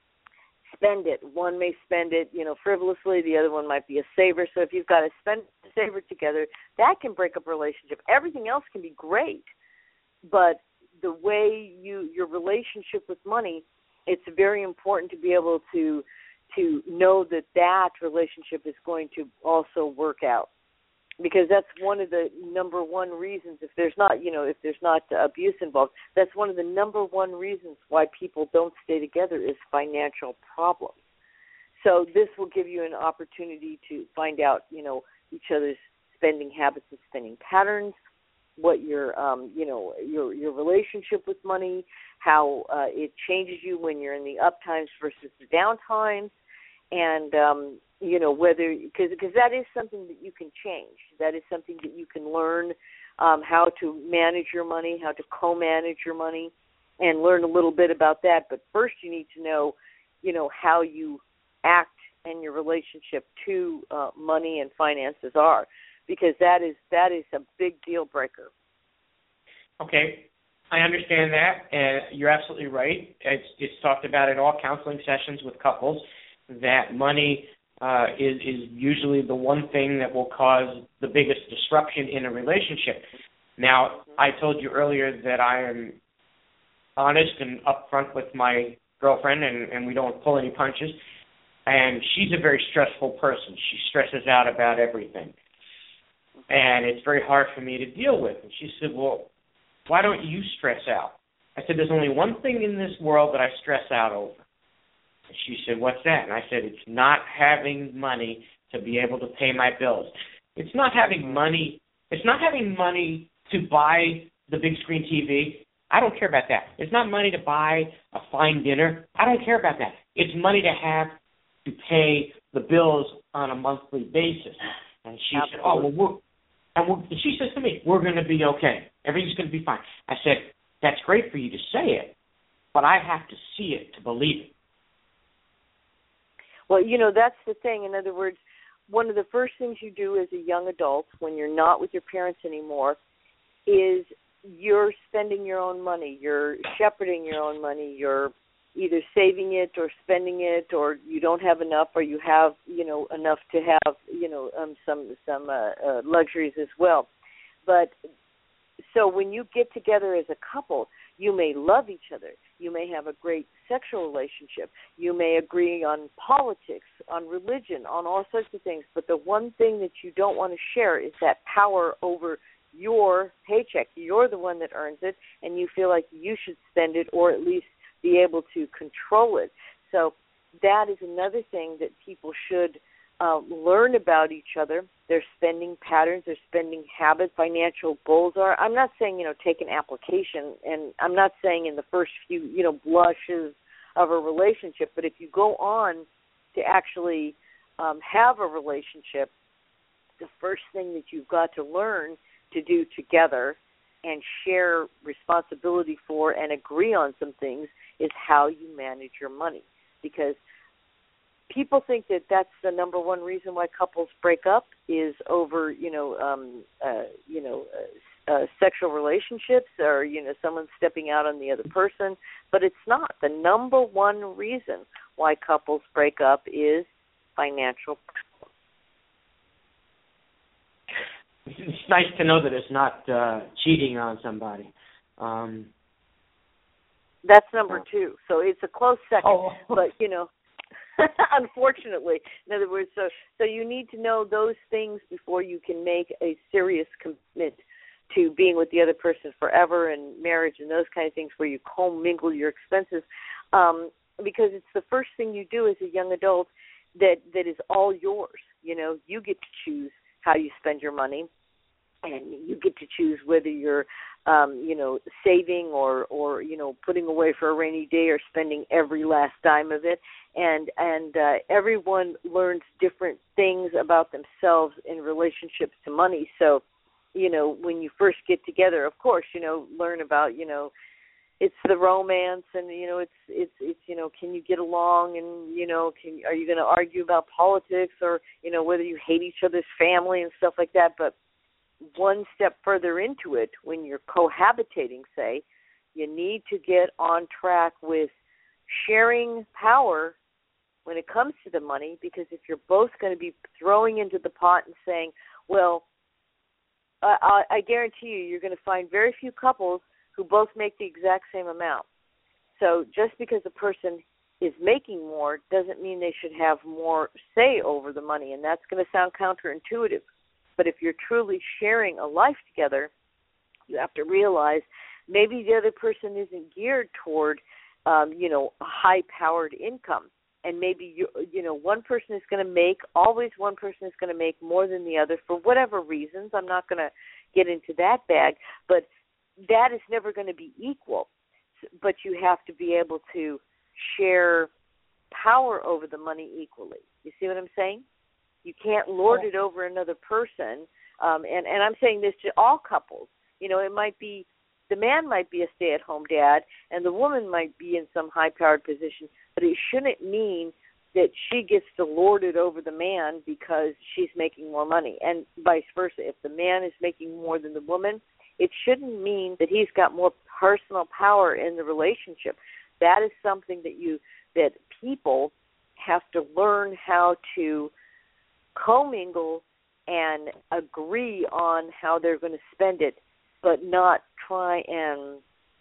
spend it. One may spend it, you know, frivolously. The other one might be a saver. So if you've got to spend a saver together, that can break up a relationship. Everything else can be great, but the way you your relationship with money, it's very important to be able to to know that that relationship is going to also work out, because that's one of the number one reasons. If there's not, you know, if there's not abuse involved, that's one of the number one reasons why people don't stay together is financial problems. So this will give you an opportunity to find out, you know, each other's spending habits and spending patterns, what your, um, you know, your your relationship with money, how uh, it changes you when you're in the up times versus the down times, and um, you know, whether, because because that is something that you can change. That is something that you can learn, um, how to manage your money, how to co-manage your money, and learn a little bit about that. But first, you need to know, you know, how you act and your relationship to uh, money and finances are, because that is that is a big deal breaker. Okay, I understand that, and you're absolutely right. It's, it's talked about in all counseling sessions with couples that money uh, is, is usually the one thing that will cause the biggest disruption in a relationship. Now, I told you earlier that I am honest and upfront with my girlfriend, and, and we don't pull any punches, and she's a very stressful person. She stresses out about everything, and it's very hard for me to deal with. And she said, well, why don't you stress out? I said, there's only one thing in this world that I stress out over. And she said, what's that? And I said, it's not having money to be able to pay my bills. It's not having money. It's not having money to buy the big screen T V. I don't care about that. It's not money to buy a fine dinner. I don't care about that. It's money to have to pay the bills on a monthly basis. And she Absolutely. said, oh, well, we're, and, we're, and she says to me, we're going to be okay. Everything's going to be fine. I said, that's great for you to say it, but I have to see it to believe it. Well, you know, that's the thing. In other words, one of the first things you do as a young adult when you're not with your parents anymore is you're spending your own money. You're shepherding your own money. You're either saving it or spending it, or you don't have enough, or you have, you know, enough to have, you know, um, some some uh, uh, luxuries as well. But so when you get together as a couple, you may love each other. You may have a great sexual relationship. You may agree on politics, on religion, on all sorts of things. But the one thing that you don't want to share is that power over your paycheck. You're the one that earns it, and you feel like you should spend it or at least be able to control it. So that is another thing that people should uh, learn about each other, their spending patterns, their spending habits, financial goals are. I'm not saying, you know, take an application, and I'm not saying in the first few, you know, blushes of a relationship, but if you go on to actually um, have a relationship, the first thing that you've got to learn to do together and share responsibility for and agree on some things is how you manage your money. Because people think that that's the number one reason why couples break up is over, you know, um, uh, you know, uh, uh, sexual relationships or, you know, someone stepping out on the other person. But it's not. The number one reason why couples break up is financial problems. It's nice to know that it's not uh, cheating on somebody. Um, That's number two. So it's a close second. Oh. But, you know, unfortunately, in other words, so so you need to know those things before you can make a serious commitment to being with the other person forever and marriage and those kind of things where you commingle your expenses, um, because it's the first thing you do as a young adult that, that is all yours. You know, you get to choose how you spend your money, and you get to choose whether you're, um, you know, saving or, or, you know, putting away for a rainy day or spending every last dime of it. And and uh, everyone learns different things about themselves in relationships to money. So you know, when you first get together, of course, you know, learn about, you know, it's the romance, and you know, it's it's it's you know, can you get along, and you know, can are you going to argue about politics, or you know, whether you hate each other's family and stuff like that. But one step further into it, when you're cohabitating, say, you need to get on track with sharing power when it comes to the money, because if you're both going to be throwing into the pot and saying, well, I, I guarantee you, you're going to find very few couples who both make the exact same amount. So just because a person is making more doesn't mean they should have more say over the money, and that's going to sound counterintuitive. But if you're truly sharing a life together, you have to realize maybe the other person isn't geared toward, um, you know, a high-powered income. And maybe, you, you know, one person is going to make, always one person is going to make more than the other for whatever reasons. I'm not going to get into that bag, but that is never going to be equal. But you have to be able to share power over the money equally. You see what I'm saying? You can't lord it over another person. Um, and, and I'm saying this to all couples. You know, it might be, the man might be a stay-at-home dad, and the woman might be in some high-powered position, but it shouldn't mean that she gets to lord it over the man because she's making more money, and vice versa. If the man is making more than the woman, it shouldn't mean that he's got more personal power in the relationship. That is something that you that people have to learn how to commingle and agree on how they're going to spend it, but not try and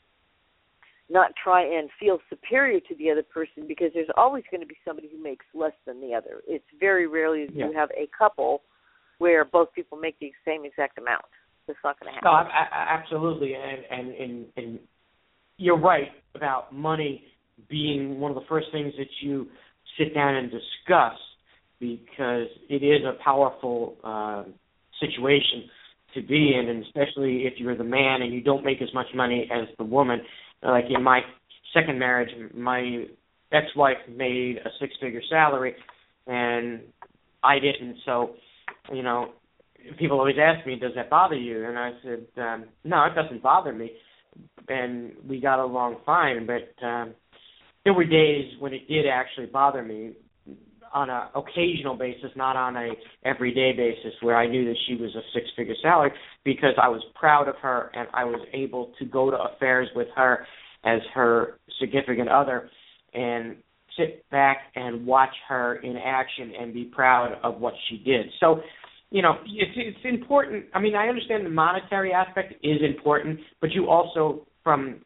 not try and feel superior to the other person, because there's always going to be somebody who makes less than the other. It's very rarely that yeah. you have a couple where both people make the same exact amount. That's not going to happen. No, I, I, absolutely, and, and, and, and you're right about money being one of the first things that you sit down and discuss, because it is a powerful uh, situation to be in, and especially if you're the man and you don't make as much money as the woman. Like in my second marriage, my ex-wife made a six-figure salary, and I didn't. So, you know, people always ask me, does that bother you? And I said, um, no, it doesn't bother me. And we got along fine, but um, there were days when it did actually bother me on an occasional basis, not on a everyday basis, where I knew that she was a six-figure salary, because I was proud of her and I was able to go to affairs with her as her significant other and sit back and watch her in action and be proud of what she did. So, you know, it's, it's important. I mean, I understand the monetary aspect is important, but you also, from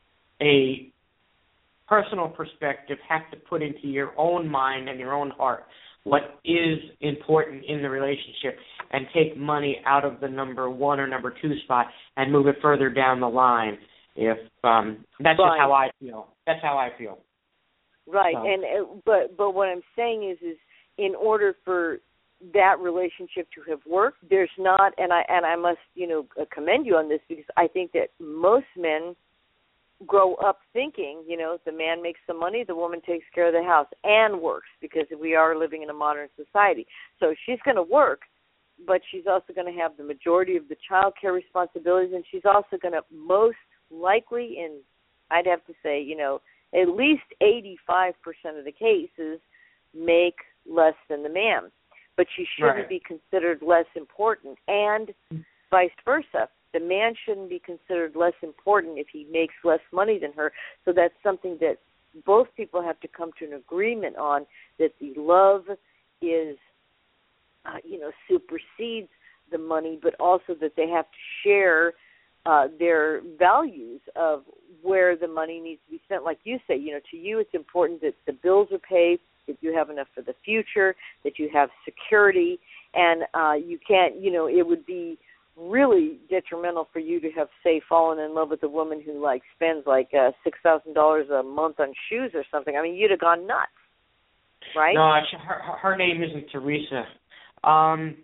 a personal perspective, have to put into your own mind and your own heart what is important in the relationship, and take money out of the number one or number two spot and move it further down the line. If um, that's right. just how I feel. That's how I feel. Right, so. and uh, but but what I'm saying is, is in order for that relationship to have worked, there's not, and I and I must you know commend you on this, because I think that most men grow up thinking, you know, the man makes the money, the woman takes care of the house and works, because we are living in a modern society. So she's going to work, but she's also going to have the majority of the child care responsibilities, and she's also going to most likely, and I'd have to say, you know, at least eighty-five percent of the cases make less than the man. But she shouldn't right. be considered less important, and vice versa. The man shouldn't be considered less important if he makes less money than her. So that's something that both people have to come to an agreement on, that the love is, uh, you know, supersedes the money, but also that they have to share uh, their values of where the money needs to be spent. Like you say, you know, to you it's important that the bills are paid, that you have enough for the future, that you have security, and uh, you can't, you know, it would be really detrimental for you to have, say, fallen in love with a woman who, like, spends, like, uh, six thousand dollars a month on shoes or something. I mean, you'd have gone nuts, right? No, her, her name isn't Teresa. Um,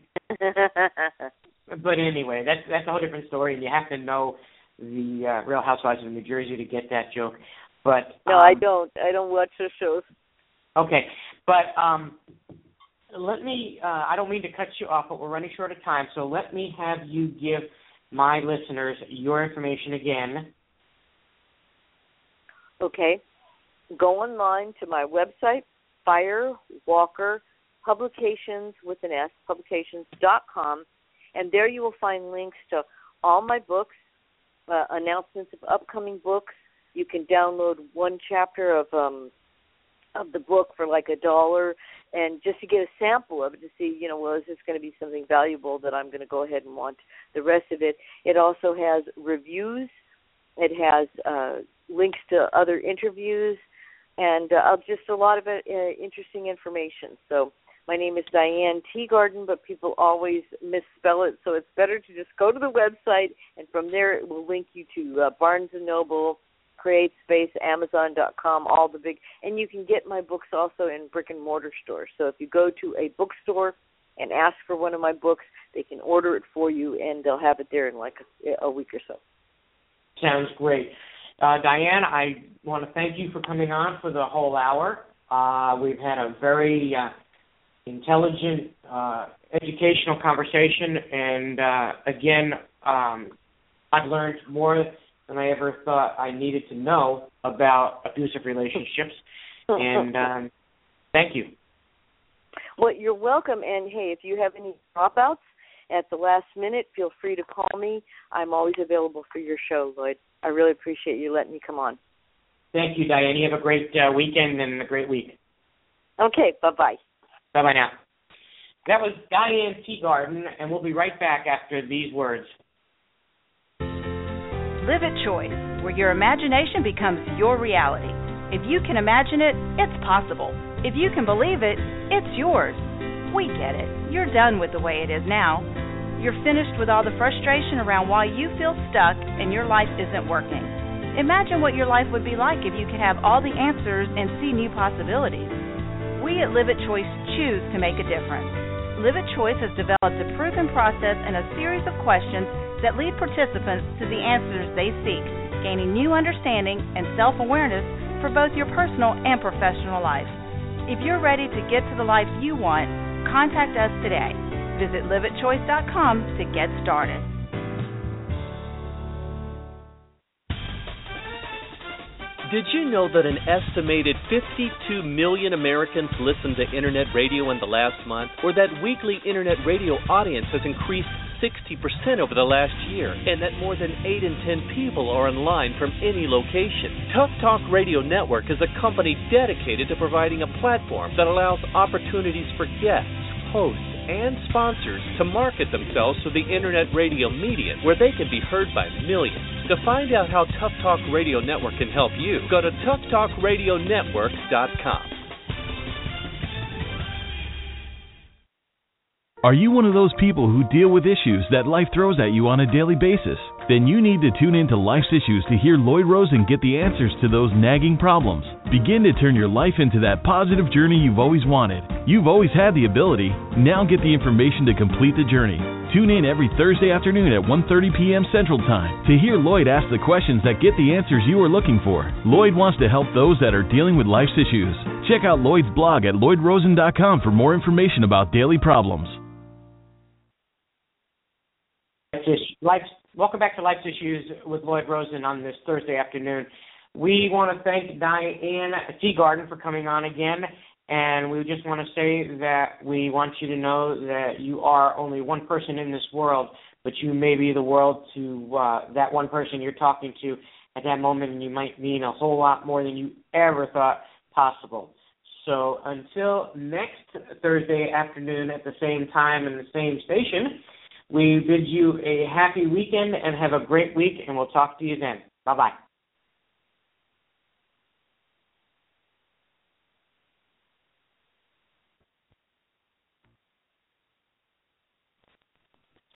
but anyway, that's that's a whole different story, and you have to know the uh, Real Housewives of New Jersey to get that joke. But no, um, I don't. I don't watch those shows. Okay, but um, let me, uh, I don't mean to cut you off, but we're running short of time, so let me have you give my listeners your information again? Okay. Go online to my website, Firewalker Publications with an S, publications dot com, and there you will find links to all my books, uh, announcements of upcoming books. You can download one chapter of um, of the book for like a dollar, and just to get a sample of it to see, you know, well, is this going to be something valuable that I'm going to go ahead and want the rest of it. It also has reviews. It has uh, links to other interviews, and uh, just a lot of uh, interesting information. So my name is Diane Teagarden, but people always misspell it, so it's better to just go to the website, and from there it will link you to uh, Barnes and Noble, CreateSpace, Amazon dot com, all the big, and you can get my books also in brick and mortar stores. So if you go to a bookstore and ask for one of my books, they can order it for you, and they'll have it there in like a, a week or so. Sounds great. Uh, Diane, I want to thank you for coming on for the whole hour. Uh, we've had a very uh, intelligent, uh, educational conversation, and uh, again, um, I've learned more than I ever thought I needed to know about abusive relationships, and um, thank you. Well, you're welcome, and hey, if you have any dropouts at the last minute, feel free to call me. I'm always available for your show, Lloyd. I really appreciate you letting me come on. Thank you, Diane. You have a great uh, weekend and a great week. Okay, bye-bye. Bye-bye now. That was Diane Teagarden, and we'll be right back after these words. Live at Choice, where your imagination becomes your reality. If you can imagine it, it's possible. If you can believe it, it's yours. We get it. You're done with the way it is now. You're finished with all the frustration around why you feel stuck and your life isn't working. Imagine what your life would be like if you could have all the answers and see new possibilities. We at Live at Choice choose to make a difference. Live at Choice has developed a proven process and a series of questions that lead participants to the answers they seek, gaining new understanding and self-awareness for both your personal and professional life. If you're ready to get to the life you want, contact us today. Visit live at choice dot com to get started. Did you know that an estimated fifty-two million Americans listened to Internet radio in the last month, or that weekly Internet radio audience has increased sixty percent over the last year, and that more than eight in ten people are online from any location? Tough Talk Radio Network is a company dedicated to providing a platform that allows opportunities for guests, hosts, and sponsors to market themselves to the Internet radio medium, where they can be heard by millions. To find out how Tough Talk Radio Network can help you, go to tough talk radio network dot com. Are you one of those people who deal with issues that life throws at you on a daily basis? Then you need to tune in to Life's Issues to hear Lloyd Rosen get the answers to those nagging problems. Begin to turn your life into that positive journey you've always wanted. You've always had the ability. Now get the information to complete the journey. Tune in every Thursday afternoon at one thirty p.m. Central Time to hear Lloyd ask the questions that get the answers you are looking for. Lloyd wants to help those that are dealing with life's issues. Check out Lloyd's blog at lloyd rosen dot com for more information about daily problems. Life's, welcome back to Life's Issues with Lloyd Rosen on this Thursday afternoon. We want to thank Diane Teagarden for coming on again, and we just want to say that we want you to know that you are only one person in this world, but you may be the world to uh, that one person you're talking to at that moment, and you might mean a whole lot more than you ever thought possible. So until next Thursday afternoon at the same time and the same station, we bid you a happy weekend and have a great week, and we'll talk to you then. Bye-bye.